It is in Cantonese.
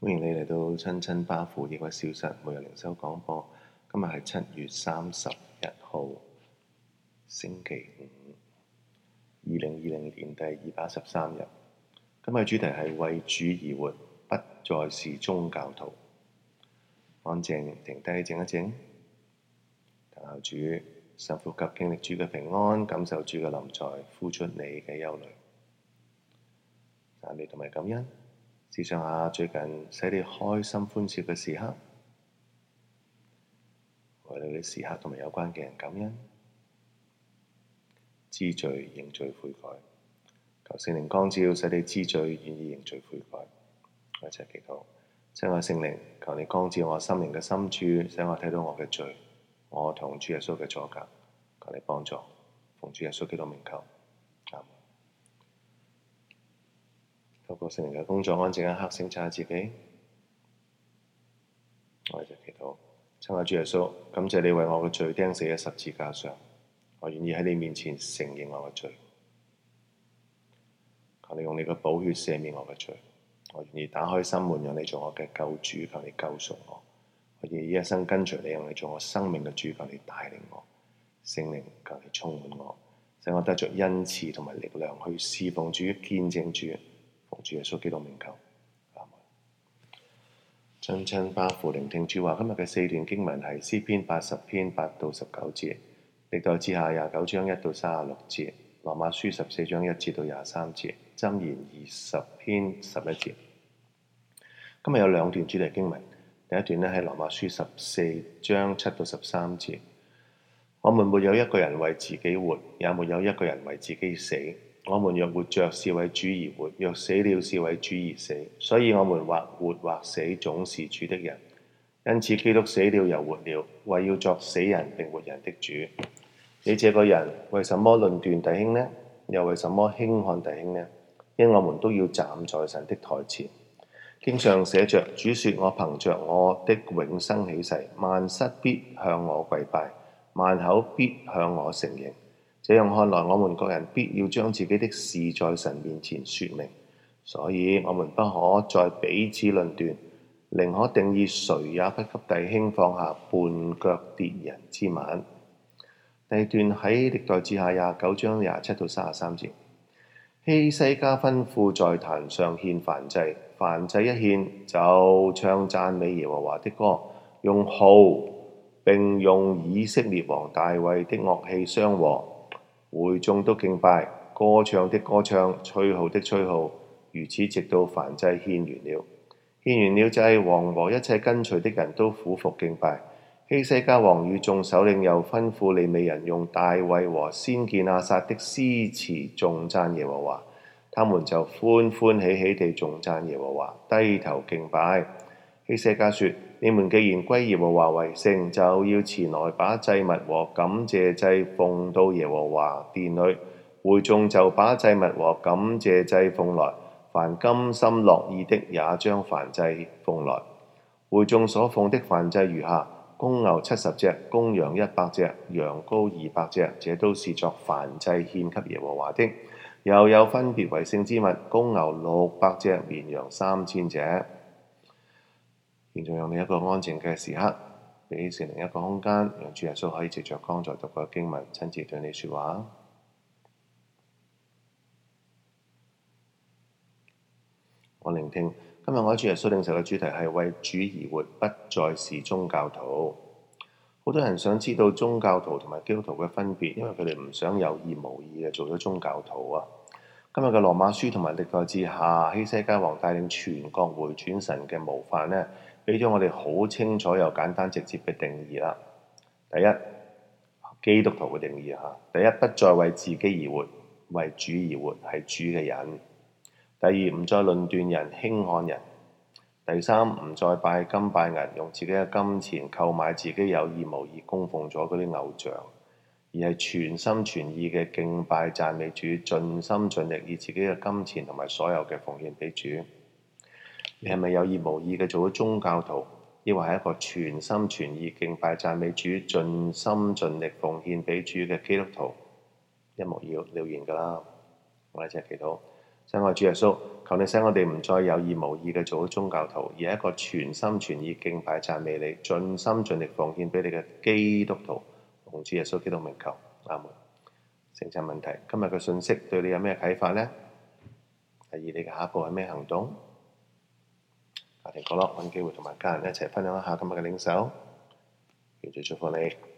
歡迎你嚟到親親巴父抑鬱消失每日靈修廣播。今日係7月31號，星期五，2020年第213日。今日主題係為主而活，不再是宗教徒。安靜停低靜一靜，等候主，深呼吸，經歷主嘅平安，感受主嘅臨在，呼出你嘅憂慮。讚美同埋感恩，試想下最近使你開心歡笑嘅時刻，為你嘅時刻同埋有關嘅人感恩，知罪認罪悔改，求聖靈光照，使你知罪願意認罪悔改。我一齊祈禱，親愛聖靈，求你光照我心靈嘅深處，使我睇到我嘅罪，我同主耶穌嘅阻隔，求你幫助，奉主耶穌基督名求，阿們。透過聖靈嘅工作，安靜一刻省察自己。我一齊祈禱，親愛主耶穌，感謝你為我嘅罪釘死喺十字架上，我願意喺你面前承認我嘅罪，求你用你嘅寶血赦免我嘅罪，我願意打開心門，讓你做我嘅救主，求你救贖我，我願意一生跟隨你，讓你做我生命嘅主，求你帶領我，聖靈求你充滿我，使我得着恩賜同埋力量去侍奉主、見證主。奉主耶穌基督名求，阿們。親親巴父聆聽主話，今日嘅4段經文係詩篇80篇8到19節，歷代志下29章1到36節，羅馬書14章1節到23節，箴言20篇11節。今日有兩段主題經文，第一段咧係羅馬書14章7到13節，我們沒有一個人為自己活，也沒有一個人為自己死。我們若活着，是為主而活；若死了，是為主而死。所以我們或活或死，總是主的人。因此，基督死了又活了，為要作死人並活人的主。你這個人為什麼論斷弟兄呢？又為什麼輕看弟兄呢？因我們都要站在神的台前。經上寫着：主說，我憑着我的永生起誓，萬膝必向我跪拜，萬口必向我承認。這樣看來，我們各人必要將自己的事在神面前說明，所以我們不可再彼此論斷，寧可定義誰也不給弟兄放下絆腳跌人之晚。第二段喺歷代志下29章27到33節，希西家吩咐在壇上獻燔祭，燔祭一獻就唱讚美耶和華的歌，用號並用以色列王大衛的樂器相和。會眾都敬拜，歌唱的歌唱，吹號的吹號，如此直到燔祭獻完了。獻完了祭，王和一切跟隨的人都俯伏敬拜。希西家王與眾首領又吩咐利未人用大衛和先見亞薩的詩詞頌讚耶和華，他們就歡歡喜喜地頌讚耶和華，低頭敬拜。希西家說：你們既然歸耶和華為聖，就要前來把祭物和感謝祭奉到耶和華殿裏。會眾就把祭物和感謝祭奉來，凡甘心樂意的也將燔祭奉來。會眾所奉的燔祭如下：公牛70隻，公羊100隻，羊羔200隻，這都是作燔祭獻給耶和華的。又有分別為聖之物：公牛600隻，綿羊3000隻。現在讓你一個安靜嘅時刻，俾聖靈一個空間，讓主耶穌可以藉着剛才讀過嘅經文，親自對你說話。我聆聽，今日我喺主耶穌領受嘅主題係為主而活，不再是宗教徒。好多人想知道宗教徒同埋基督徒嘅分別，因為佢哋唔想有意無意嘅做咗宗教徒啊。今日嘅羅馬書同埋歷代志下，希西家王帶領全國回轉神嘅模範呢，俾咗我哋好清楚又簡單直接嘅定義啦。第一，基督徒嘅定義嚇。第一，不再為自己而活，為主而活，係主嘅人。第二，唔再論斷人、輕看人。第三，唔再拜金拜銀，用自己嘅金錢購買自己有意無意供奉咗嗰啲偶像，而係全心全意嘅敬拜讚美主，盡心盡力以自己嘅金錢同埋所有嘅奉獻俾主。你係咪有意無意嘅做咗宗教徒，抑或係一個全心全意敬拜讚美主、盡心盡力奉獻俾主嘅基督徒？一目了然㗎啦！我哋一齊祈禱， 親愛主耶穌，求你使我哋唔再有意無意嘅做好宗教徒，而係一個全心全意敬拜讚美你、盡心盡力奉獻俾你嘅基督徒。奉主耶穌基督名求，阿門。聖餐問題，今日嘅信息對你有咩啟發呢？第二，你嘅下一步係咩行動？家庭角落揾機會同埋家人一齊分享一下今日嘅領受，願主祝福你。